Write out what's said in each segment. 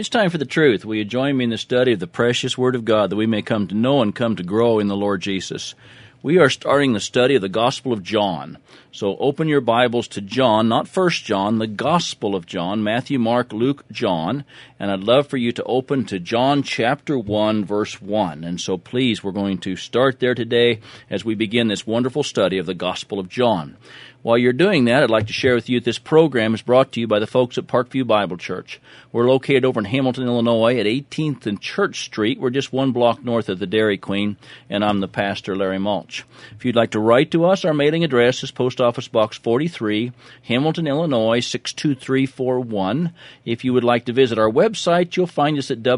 It's time for the truth. Will you join me in the study of the precious Word of God that we may come to know and come to grow in the Lord Jesus? We are starting the study of the Gospel of John. So open your Bibles to John, not 1 John, the Gospel of John, Matthew, Mark, Luke, John. And I'd love for you to open to John chapter 1, verse 1. And so please, we're going to start there today as we begin this wonderful study of the Gospel of John. While you're doing that, I'd like to share with you that this program is brought to you by the folks at Parkview Bible Church. We're located over in Hamilton, Illinois at 18th and Church Street. We're just one block north of the Dairy Queen, and I'm the pastor, Larry Mulch. If you'd like to write to us, our mailing address is Post Office Box 43, Hamilton, Illinois, 62341. If you would like to visit our website, you'll find us at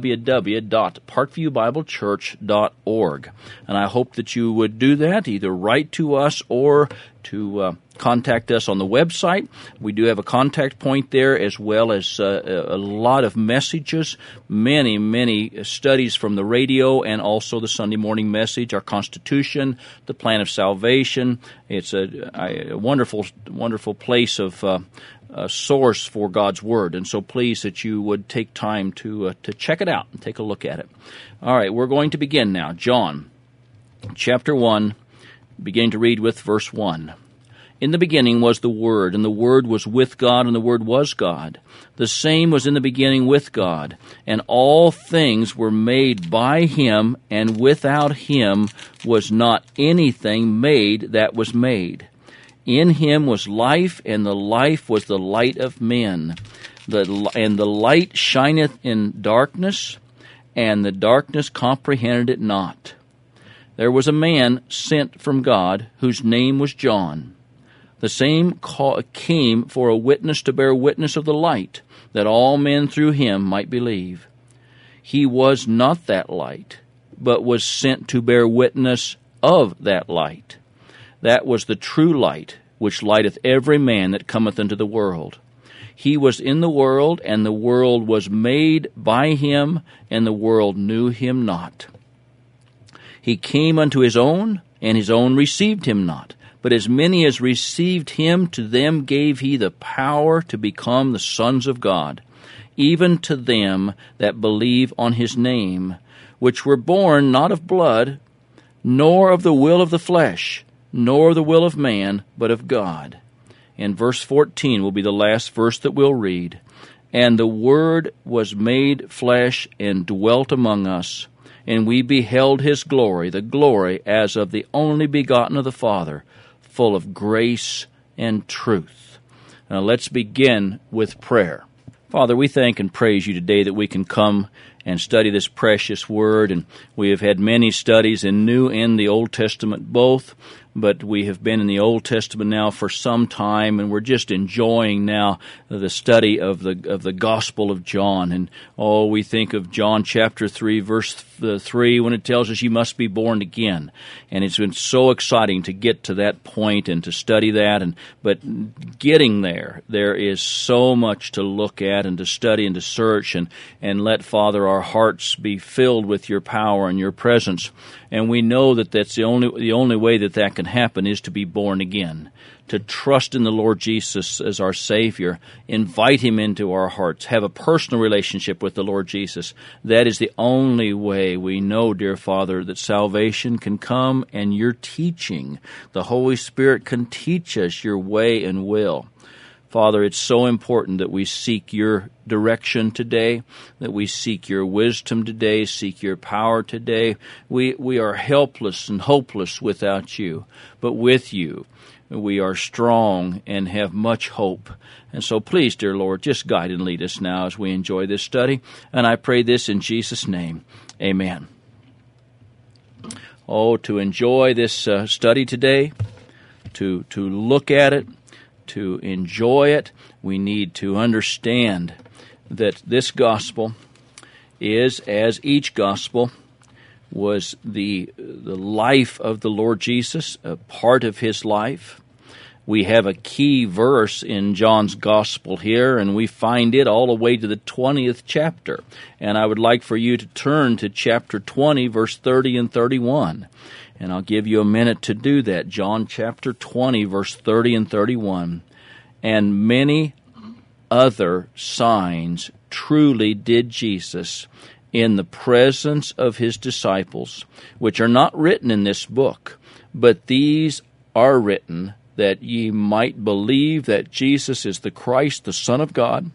www.parkviewbiblechurch.org. And I hope that you would do that, either write to us or to contact us on the website. We do have a contact point there, as well as a lot of messages, many studies from the radio, and also the Sunday morning message, our Constitution, the plan of salvation. It's a wonderful place of a source for God's Word, and so please that you would take time to check it out and take a look at it. All right, we're going to begin now. John, chapter 1, beginning to read with verse 1. In the beginning was the Word, and the Word was with God, and the Word was God. The same was in the beginning with God, and all things were made by Him, and without Him was not anything made that was made. In Him was life, and the life was the light of men. And the light shineth in darkness, and the darkness comprehended it not. There was a man sent from God, whose name was John. The same came for a witness to bear witness of the light, that all men through him might believe. He was not that light, but was sent to bear witness of that light. That was the true light, which lighteth every man that cometh into the world. He was in the world, and the world was made by him, and the world knew him not. He came unto his own, and his own received him not. But as many as received him, to them gave he the power to become the sons of God, even to them that believe on his name, which were born not of blood, nor of the will of the flesh, nor the will of man, but of God. And verse 14 will be the last verse that we'll read. And the Word was made flesh and dwelt among us, and we beheld his glory, the glory as of the only begotten of the Father, full of grace and truth. Now let's begin with prayer. Father, we thank and praise you today that we can come and study this precious Word, and we have had many studies in New and the Old Testament both, but we have been in the Old Testament now for some time, and we're just enjoying now the study of the Gospel of John. And we think of John chapter 3, verse 3, when it tells us you must be born again. And it's been so exciting to get to that point and to study that. But getting there is so much to look at and to study and to search, and let, Father, our hearts be filled with your power and your presence. And we know that that's the only way that can happen is to be born again, to trust in the Lord Jesus as our Savior, invite Him into our hearts, have a personal relationship with the Lord Jesus. That is the only way we know, dear Father, that salvation can come, and your teaching, the Holy Spirit, can teach us your way and will. Father, it's so important that we seek your direction today, that we seek your wisdom today, seek your power today. We are helpless and hopeless without you, but with you we are strong and have much hope. And so please, dear Lord, just guide and lead us now as we enjoy this study. And I pray this in Jesus' name. Amen. To enjoy this study today, to look at it, to enjoy it, we need to understand that this gospel is, as each gospel was the life of the Lord Jesus, a part of his life. We have a key verse in John's gospel here, and we find it all the way to the 20th chapter. And I would like for you to turn to chapter 20, verse 30 and 31. And I'll give you a minute to do that. John chapter 20, verse 30 and 31. And many other signs truly did Jesus in the presence of his disciples, which are not written in this book, but these are written that ye might believe that Jesus is the Christ, the Son of God,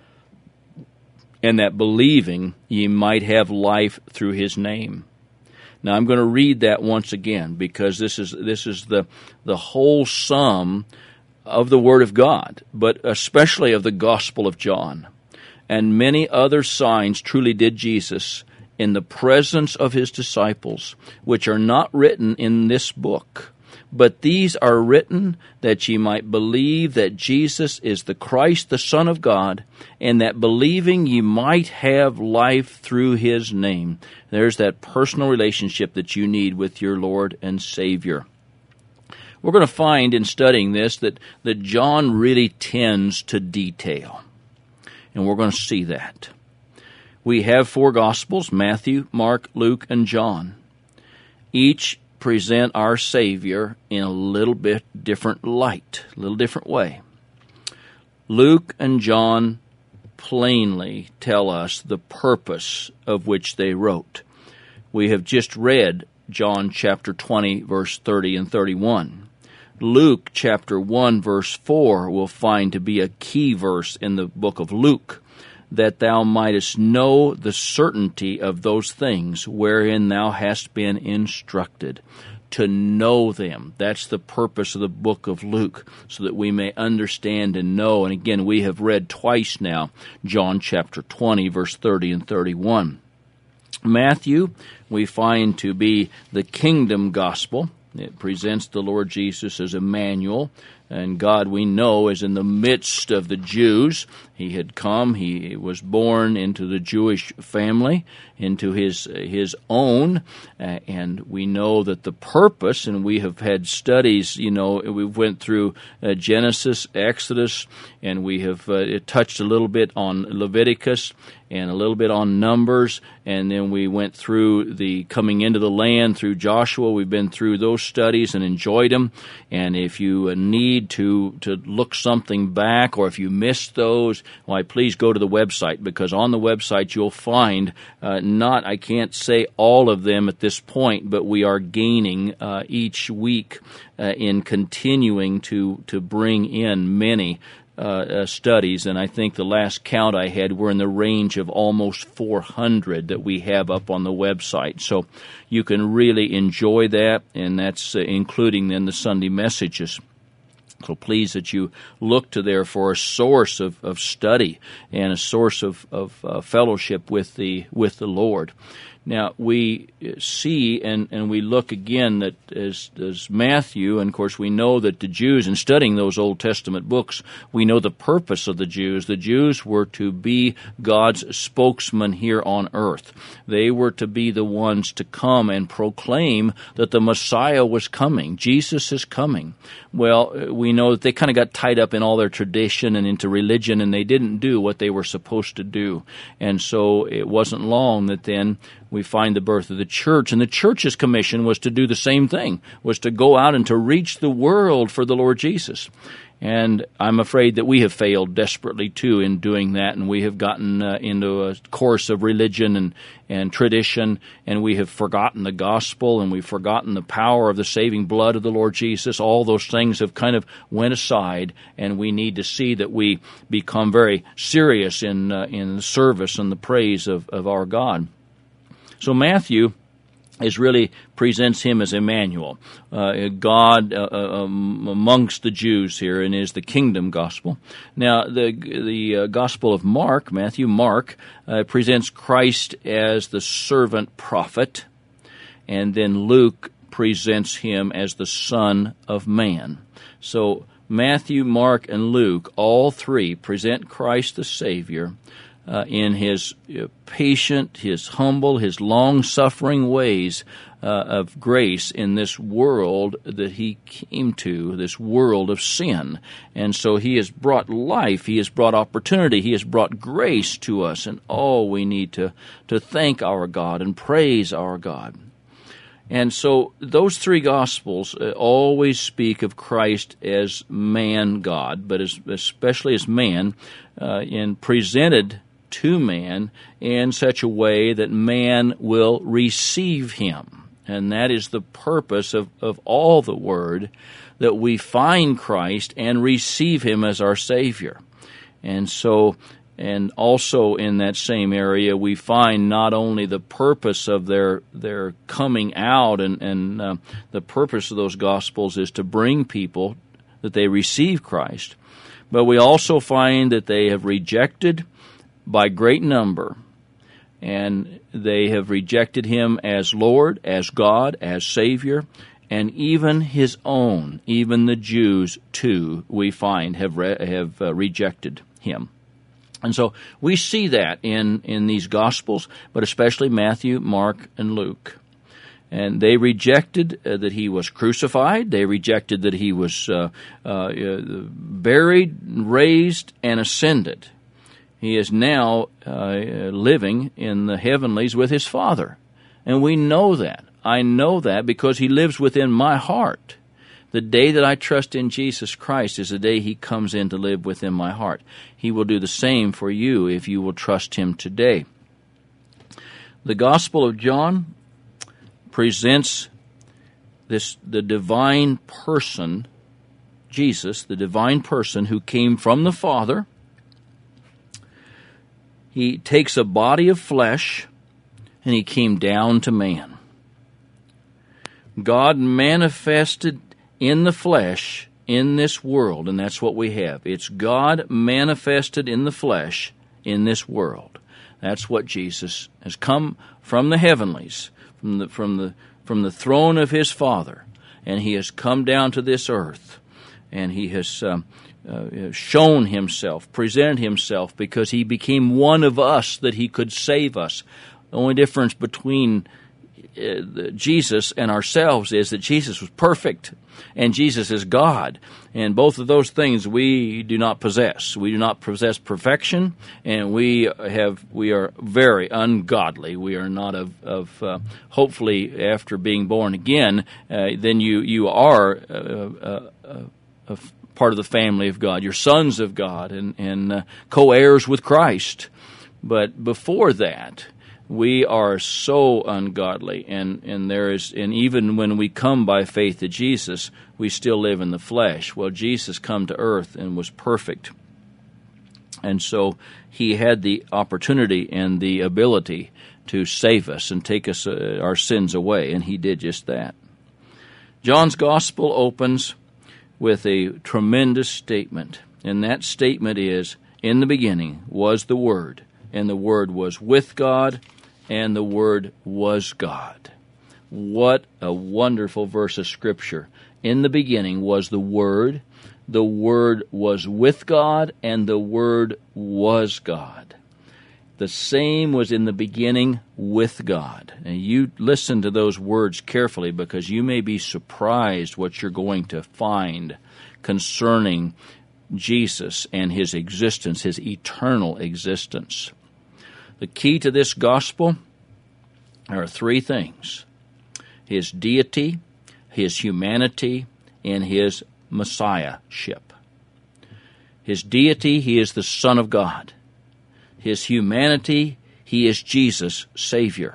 and that believing ye might have life through his name. Now I'm going to read that once again, because this is the whole sum of the Word of God, but especially of the Gospel of John. And many other signs truly did Jesus in the presence of his disciples, which are not written in this book. But these are written that ye might believe that Jesus is the Christ, the Son of God, and that believing ye might have life through his name. There's that personal relationship that you need with your Lord and Savior. We're going to find in studying this that John really tends to detail. And we're going to see that. We have 4 Gospels, Matthew, Mark, Luke, and John. Each present our Savior in a little bit different light, a little different way. Luke and John plainly tell us the purpose of which they wrote. We have just read John chapter 20, verse 30 and 31. Luke chapter 1, verse 4 will find to be a key verse in the book of Luke, that thou mightest know the certainty of those things wherein thou hast been instructed. To know them. That's the purpose of the book of Luke, so that we may understand and know. And again, we have read twice now, John chapter 20, verse 30 and 31. Matthew, we find to be the kingdom gospel. It presents the Lord Jesus as Emmanuel, and God, we know, is in the midst of the Jews. He had come, he was born into the Jewish family, into his own, and we know that the purpose, and we have had studies, we went through Genesis, Exodus, and we have touched a little bit on Leviticus, and a little bit on Numbers, and then we went through the coming into the land through Joshua. We've been through those studies and enjoyed them, and if you need to look something back, or if you missed those, why, please go to the website, because on the website you'll find I can't say all of them at this point, but we are gaining each week in continuing to bring in many studies, and I think the last count I had, we're in the range of almost 400 that we have up on the website. So you can really enjoy that, and that's including then the Sunday messages. So please that you look to there for a source of study and a source of fellowship with the Lord. Now, we see and we look again that as Matthew, and of course we know that the Jews, in studying those Old Testament books, we know the purpose of the Jews. The Jews were to be God's spokesman here on earth. They were to be the ones to come and proclaim that the Messiah was coming. Jesus is coming. Well, we know that they kind of got tied up in all their tradition and into religion, and they didn't do what they were supposed to do. And so it wasn't long that then we find the birth of the church, and the church's commission was to do the same thing, was to go out and to reach the world for the Lord Jesus. And I'm afraid that we have failed desperately, too, in doing that, and we have gotten into a course of religion and tradition, and we have forgotten the gospel, and we've forgotten the power of the saving blood of the Lord Jesus. All those things have kind of went aside, and we need to see that we become very serious in the service and the praise of our God. So Matthew really presents him as Emmanuel, God amongst the Jews here, and is the kingdom gospel. Now, the Gospel of Mark, Mark, presents Christ as the servant prophet, and then Luke presents him as the Son of Man. So Matthew, Mark, and Luke, all three present Christ the Savior in his patient, his humble, his long-suffering ways of grace in this world that he came to, this world of sin. And so he has brought life, he has brought opportunity, he has brought grace to us, and we need to thank our God and praise our God. And so those three Gospels always speak of Christ as man God, but especially as man, and presented to man in such a way that man will receive him. And that is the purpose of all the Word, that we find Christ and receive Him as our Savior. And so, and also in that same area, we find not only the purpose of their coming out, and the purpose of those Gospels is to bring people that they receive Christ, but we also find that they have rejected by great number, and they have rejected Him as Lord, as God, as Savior, and even His own, even the Jews too, we find have rejected Him. And so we see that in these Gospels, but especially Matthew, Mark, and Luke. And they rejected that He was crucified. They rejected that He was buried, raised, and ascended. He is now living in the heavenlies with His Father. And we know that. I know that because He lives within my heart. The day that I trust in Jesus Christ is the day He comes in to live within my heart. He will do the same for you if you will trust Him today. The Gospel of John presents the divine person, Jesus, the divine person who came from the Father. He takes a body of flesh, and He came down to man. God manifested in the flesh in this world, and that's what we have. It's God manifested in the flesh in this world. That's what Jesus has come from the heavenlies, from the throne of His Father, and He has come down to this earth, and He has shown Himself, presented Himself, because He became one of us that He could save us. The only difference between Jesus and ourselves is that Jesus was perfect and Jesus is God. And both of those things we do not possess. We do not possess perfection, and we are very ungodly. We are not of hopefully after being born again, then you are a part of the family of God. You're sons of God and co-heirs with Christ. But before that, we are so ungodly, and even when we come by faith to Jesus, we still live in the flesh. Well, Jesus come to earth and was perfect, and so He had the opportunity and the ability to save us and take us our sins away, and He did just that. John's Gospel opens with a tremendous statement, and that statement is, "In the beginning was the Word, and the Word was with God, and the Word was God." What a wonderful verse of Scripture. In the beginning was the Word was with God, and the Word was God. The same was in the beginning with God. And you listen to those words carefully, because you may be surprised what you're going to find concerning Jesus and His existence, His eternal existence. The key to this gospel are three things: His deity, His humanity, and His messiahship. His deity, He is the Son of God. His humanity, He is Jesus, Savior.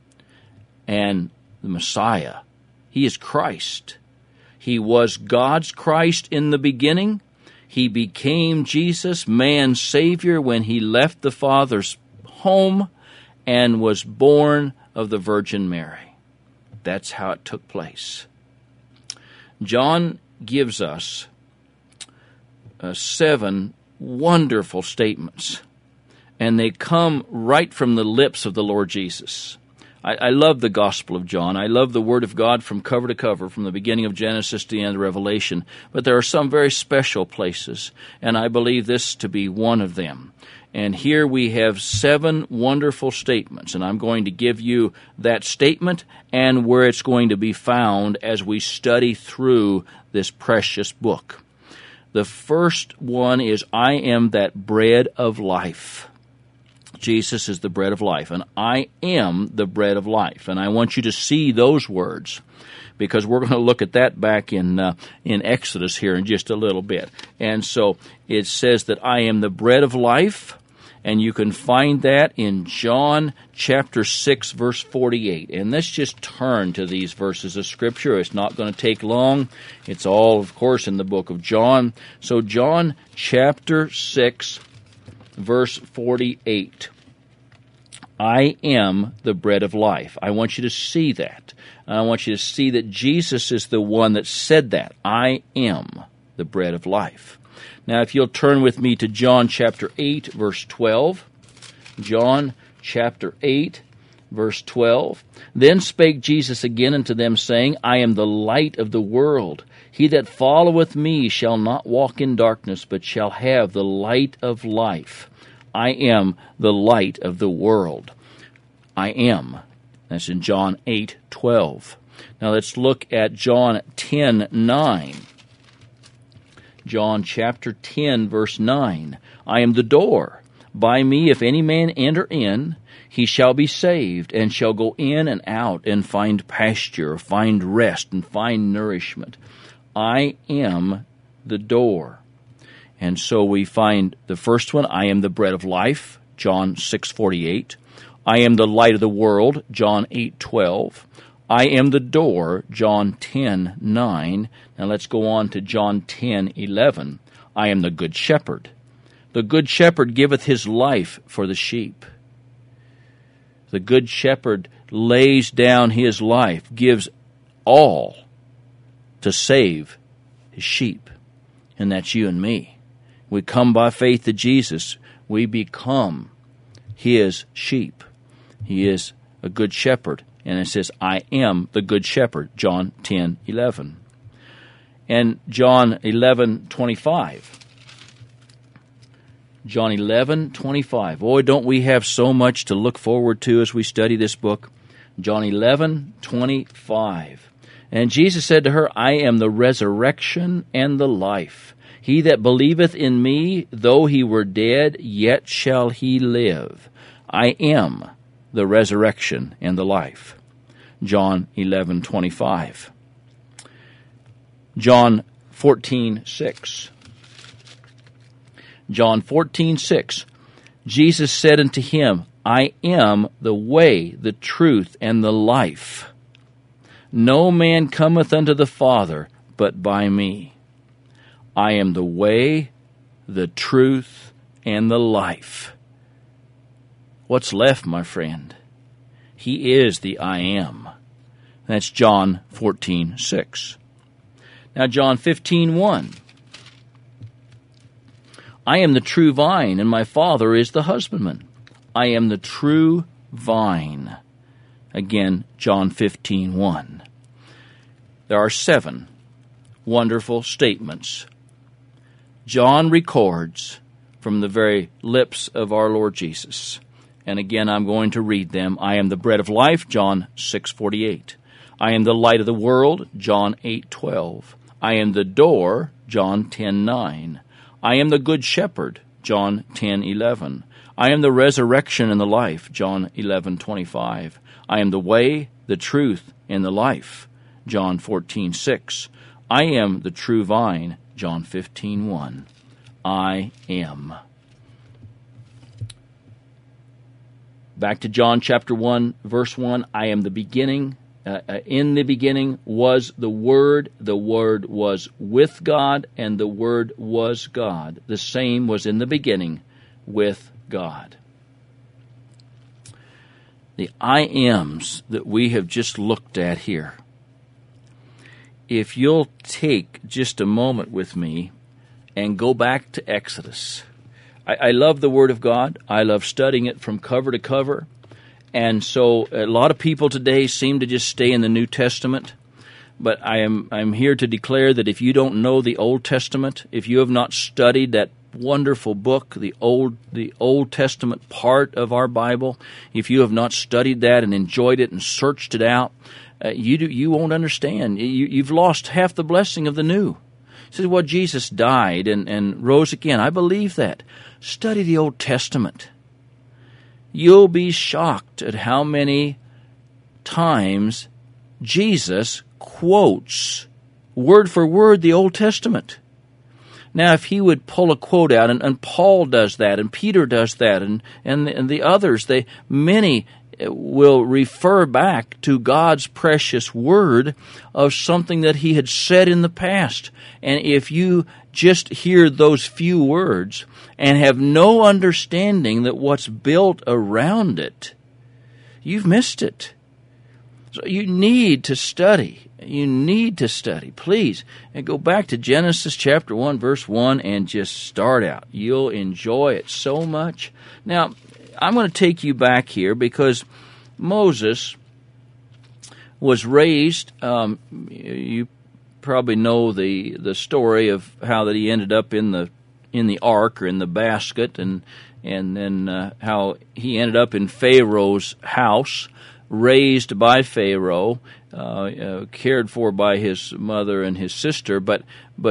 And the Messiah, He is Christ. He was God's Christ in the beginning. He became Jesus, man's Savior, when He left the Father's home and was born of the Virgin Mary. That's how it took place. John gives us 7 wonderful statements, and they come right from the lips of the Lord Jesus. I love the Gospel of John. I love the Word of God from cover to cover, from the beginning of Genesis to the end of Revelation. But there are some very special places, and I believe this to be one of them. And here we have 7 wonderful statements, and I'm going to give you that statement and where it's going to be found as we study through this precious book. The first one is, "I am that bread of life." Jesus is the bread of life, and I am the bread of life. And I want you to see those words, because we're going to look at that back in Exodus here in just a little bit. And so it says that I am the bread of life, And you can find that in John chapter 6, verse 48. And let's just turn to these verses of Scripture. It's not going to take long. It's all, of course, in the book of John. So John chapter 6, verse 48. I am the bread of life. I want you to see that. I want you to see that Jesus is the one that said that. I am the bread of life. Now, if you'll turn with me to John chapter 8, verse 12. John chapter 8, verse 12. Then spake Jesus again unto them, saying, I am the light of the world. He that followeth me shall not walk in darkness, but shall have the light of life. I am the light of the world. I am. That's in John 8:12. Now let's look at John 10:9. John chapter 10, verse 9. I am the door. By me, if any man enter in, he shall be saved, and shall go in and out, and find pasture, find rest, and find nourishment. I am the door. And so we find the first one, I am the bread of life, John 6:48. I am the light of the world, John 8:12. I am the door, John 10:9. Now let's go on to John 10:11. I am the good shepherd. The good shepherd giveth his life for the sheep. The good shepherd lays down his life, gives all to save his sheep. And that's you and me. We come by faith to Jesus. We become his sheep. He is a good shepherd. And it says, I am the good shepherd, John 10:11. And John 11:25. John 11:25. Boy, don't we have so much to look forward to as we study this book. John 11:25. And Jesus said to her, I am the resurrection and the life. He that believeth in me, though he were dead, yet shall he live. I am the resurrection and the life. John 11:25. John 14:6. John 14:6. Jesus said unto him, I am the way, the truth, and the life. No man cometh unto the Father but by me. I am the way, the truth, and the life. What's left, my friend? He is the I am. That's John 14:6. Now John 15:1. I am the true vine, and my Father is the husbandman. I am the true vine. Again, John 15:1. There are 7 wonderful statements John records from the very lips of our Lord Jesus. And again, I'm going to read them. I am the bread of life, John 6:48. I am the light of the world, John 8:12. I am the door, John 10:9. I am the good shepherd, John 10:11. I am the resurrection and the life, John 11:25. I am the way, the truth, and the life, John 14:6. I am the true vine, John 15:1. I am. Back to John chapter 1, verse 1. I am the beginning. In the beginning was the Word was with God, and the Word was God. The same was in the beginning with God. The I ams that we have just looked at here, if you'll take just a moment with me and go back to Exodus. I love the Word of God. I love studying it from cover to cover. And so a lot of people today seem to just stay in the New Testament. But I'm here to declare that if you don't know the Old Testament, if you have not studied that wonderful book, the Old Testament part of our Bible, if you have not studied that and enjoyed it and searched it out, you won't understand. You've lost half the blessing of the New. It says, well, Jesus died and rose again. I believe that. Study the Old Testament. You'll be shocked at how many times Jesus quotes word for word the Old Testament. Now, if he would pull a quote out, and Paul does that, and Peter does that, and the others, many will refer back to God's precious word of something that he had said in the past. And if you just hear those few words and have no understanding that what's built around it, you've missed it. So you need to study. You need to study, please. And go back to Genesis chapter 1, verse 1, and just start out. You'll enjoy it so much. Now, I'm going to take you back here because Moses was raised, you probably know the story of how that he ended up in the ark or in the basket, and then how he ended up in Pharaoh's house, raised by Pharaoh, cared for by his mother and his sister, but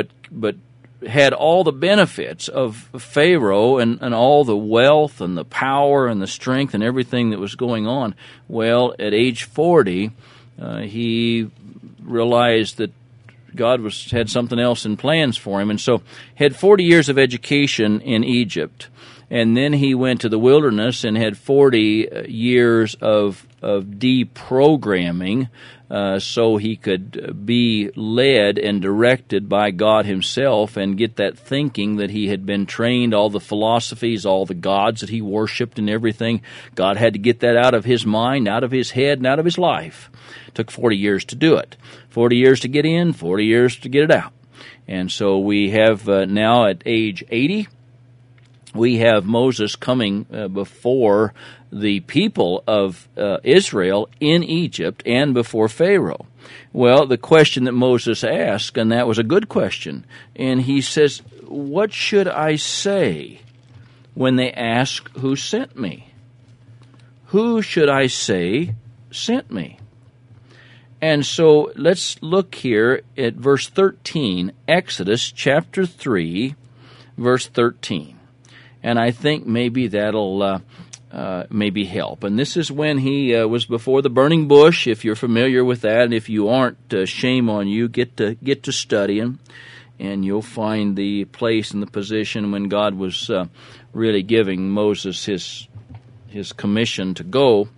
had all the benefits of Pharaoh and all the wealth and the power and the strength and everything that was going on. Well, at age 40, he realized that God had something else in plans for him, and so had 40 years of education in Egypt. And then he went to the wilderness and had 40 years of deprogramming, so he could be led and directed by God himself and get that thinking that he had been trained, all the philosophies, all the gods that he worshipped and everything. God had to get that out of his mind, out of his head, and out of his life. It took 40 years to do it. 40 years to get in, 40 years to get it out. And so we have now at age 80, we have Moses coming before the people of Israel in Egypt and before Pharaoh. Well, the question that Moses asked, and that was a good question, and he says, "What should I say when they ask who sent me? Who should I say sent me?" And so let's look here at verse 13, Exodus chapter 3, verse 13. And I think maybe that'll maybe help. And this is when he was before the burning bush, if you're familiar with that. And if you aren't, shame on you. Get to studying, and you'll find the place and the position when God was really giving Moses his commission to go.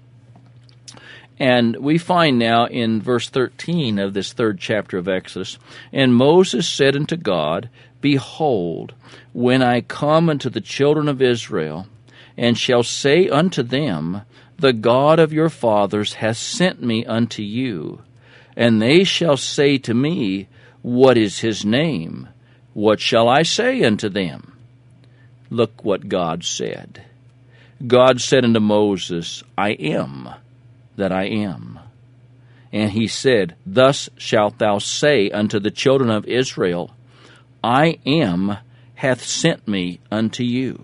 And we find now in verse 13 of this third chapter of Exodus, "And Moses said unto God, Behold, when I come unto the children of Israel, and shall say unto them, The God of your fathers hath sent me unto you, and they shall say to me, What is his name? What shall I say unto them?" Look what God said. God said unto Moses, "I am that I am." And he said, "Thus shalt thou say unto the children of Israel, I am hath sent me unto you."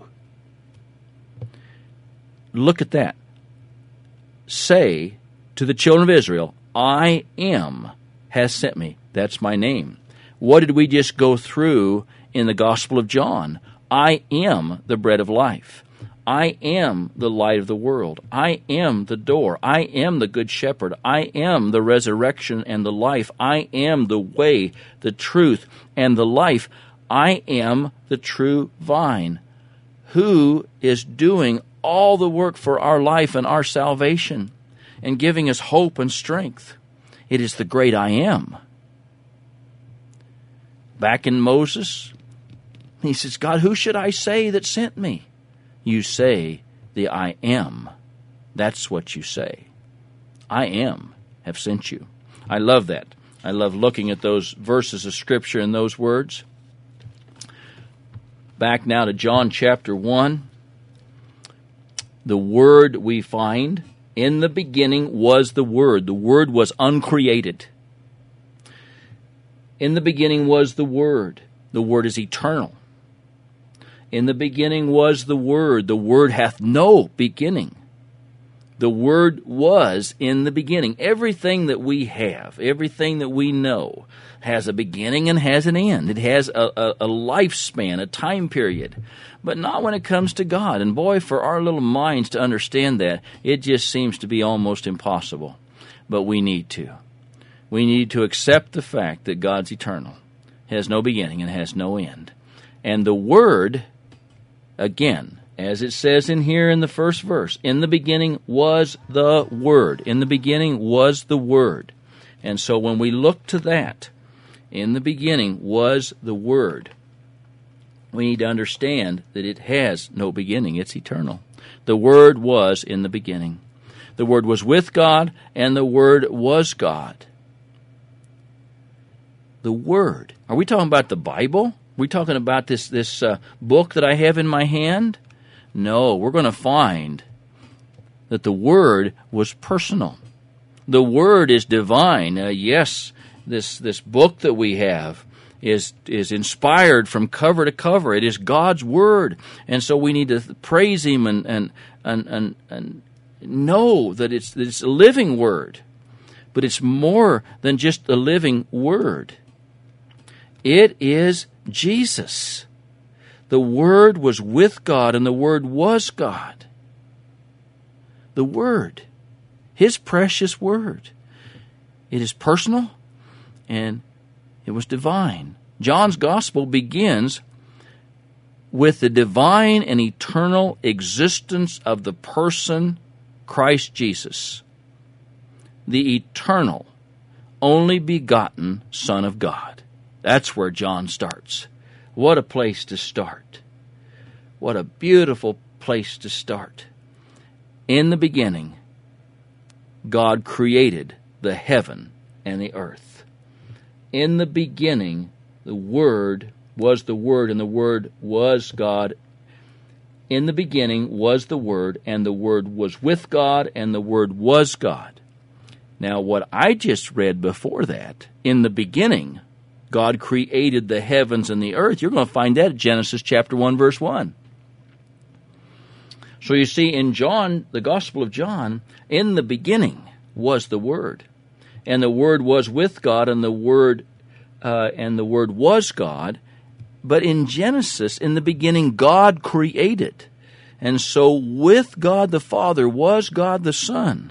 Look at that. Say to the children of Israel, I am hath sent me. That's my name. What did we just go through in the Gospel of John? I am the bread of life. I am the light of the world. I am the door. I am the good shepherd. I am the resurrection and the life. I am the way, the truth, and the life. I am the true vine. Who is doing all the work for our life and our salvation and giving us hope and strength? It is the great I am. Back in Moses, he says, God, who should I say that sent me? You say the I am. That's what you say. I am have sent you. I love that. I love looking at those verses of Scripture and those words. Back now to John chapter 1. The Word we find, in the beginning was the Word. The Word was uncreated. In the beginning was the Word. The Word is eternal. In the beginning was the Word. The Word hath no beginning. The Word was in the beginning. Everything that we have, everything that we know, has a beginning and has an end. It has a lifespan, a time period. But not when it comes to God. And boy, for our little minds to understand that, it just seems to be almost impossible. But we need to. We need to accept the fact that God's eternal, has no beginning and has no end. And the Word, again, as it says in here in the first verse, in the beginning was the Word. In the beginning was the Word. And so when we look to that, in the beginning was the Word, we need to understand that it has no beginning. It's eternal. The Word was in the beginning. The Word was with God, and the Word was God. The Word. Are we talking about the Bible? Are we talking about this book that I have in my hand? No, we're going to find that the Word was personal. The Word is divine. Yes, this book that we have is inspired from cover to cover. It is God's Word, and so we need to praise Him and know that it's a living Word. But it's more than just a living Word. It is Jesus. The Word was with God, and the Word was God. The Word, His precious Word. It is personal, and it was divine. John's Gospel begins with the divine and eternal existence of the person Christ Jesus, the eternal, only begotten Son of God. That's where John starts. What a place to start. What a beautiful place to start. In the beginning, God created the heaven and the earth. In the beginning, the Word was the Word, and the Word was God. In the beginning was the Word, and the Word was with God, and the Word was God. Now, what I just read before that, in the beginning, God created the heavens and the earth. You're going to find that in Genesis chapter 1, verse 1. So you see, in John, the Gospel of John, in the beginning was the Word, and the Word was with God, and the Word was God. But in Genesis, in the beginning, God created, and so with God the Father was God the Son.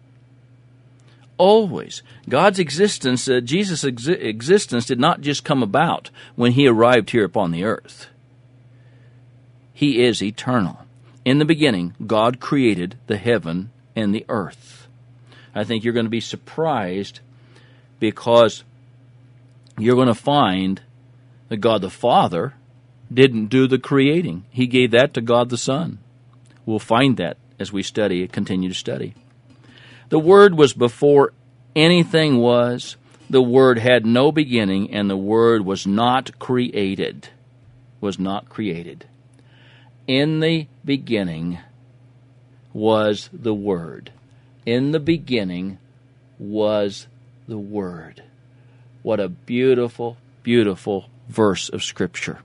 Always. God's existence, Jesus' existence did not just come about when He arrived here upon the earth. He is eternal. In the beginning, God created the heaven and the earth. I think you're going to be surprised because you're going to find that God the Father didn't do the creating. He gave that to God the Son. We'll find that as we continue to study. The Word was before anything was. The Word had no beginning, and the Word was not created. Was not created. In the beginning was the Word. In the beginning was the Word. What a beautiful, beautiful verse of Scripture.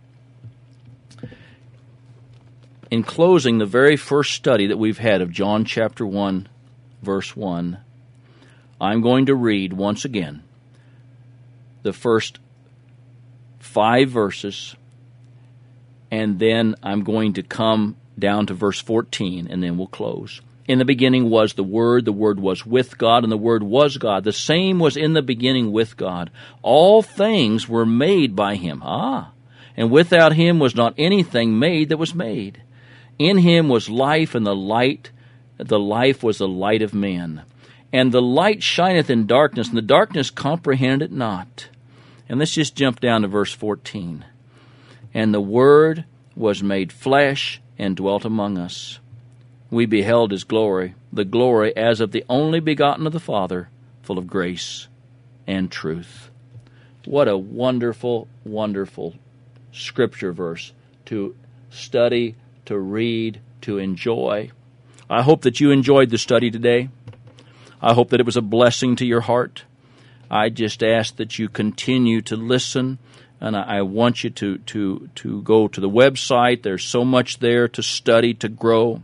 In closing, the very first study that we've had of John chapter 1, verse 1, I'm going to read once again the first 5 verses, and then I'm going to come down to verse 14, and then we'll close. In the beginning was the Word was with God, and the Word was God. The same was in the beginning with God. All things were made by Him. And without Him was not anything made that was made. In Him was life, and the life was the light of men. And the light shineth in darkness, and the darkness comprehended it not. And let's just jump down to verse 14. And the Word was made flesh and dwelt among us. We beheld His glory, the glory as of the only begotten of the Father, full of grace and truth. What a wonderful, wonderful Scripture verse to study, to read, to enjoy. I hope that you enjoyed the study today. I hope that it was a blessing to your heart. I just ask that you continue to listen, and I want you to go to the website. There's so much there to study, to grow.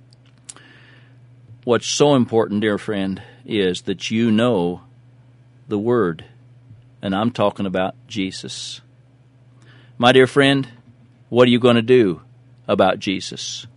What's so important, dear friend, is that you know the Word, and I'm talking about Jesus. My dear friend, what are you going to do about Jesus?